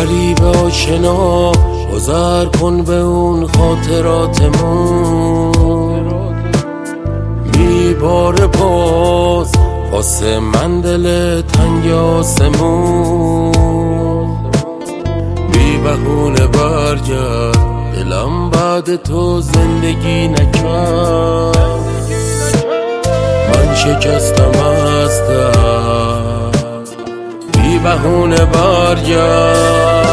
غریب آشنا گذر کن به اون خاطراتمون، میباره باز واسه من دل تنگ آسمون. بی بهونه برگرد دلم بعد تو زندگی نکرد، من شکستم از دست. بی بهونه برگرد،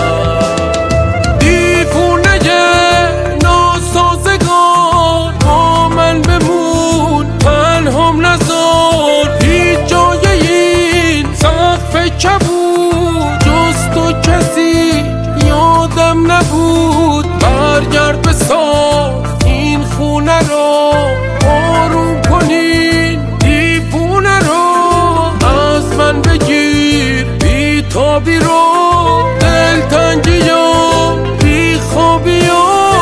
دیوونه ناسازگار با من بمون، تنهام نذار هیچ جای این سقف کبود، جز تو کسی یادم نبود. برگرد بساز این خونه رو، آروم کنین دیوونه رو، از من بگیر بی‌تابی رو، دلتنگی و بی‌خوابی رو.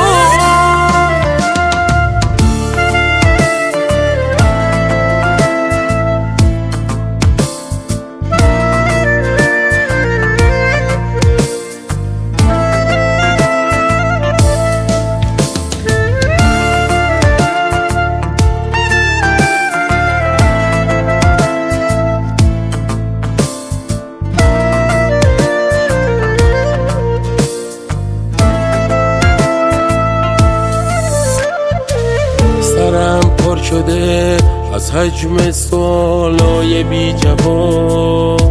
سرم پر شده از حجم سوالای بی جواب،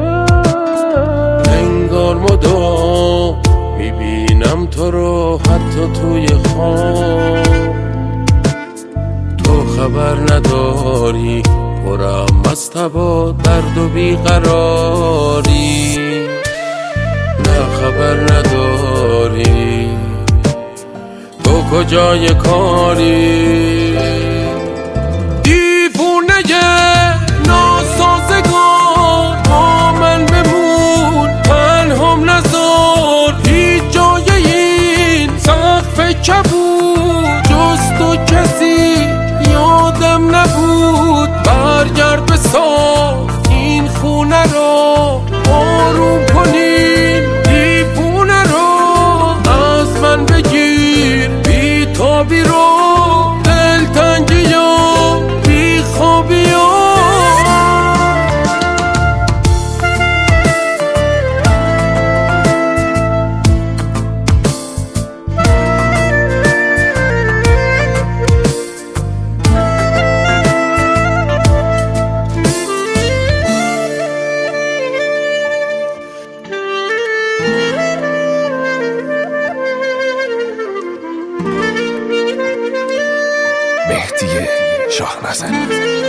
انگار مدام میبینم تو رو حتی توی خواب. تو خبر نداری پرم از تب درد و بیقراری، نه خبر نداری تو کجای کاری. دیوونه ناسازگار با من بمون، تنهام نذار هیچ جای این سقف کبود، جز تو کسی یادم نبود. برگرد بساز این خونه رو، آروم کنین دیوونه رو، از من بگیر بی‌تابی رو، دلتنگی و بی‌خوابی رو. مهدی شاهنظری.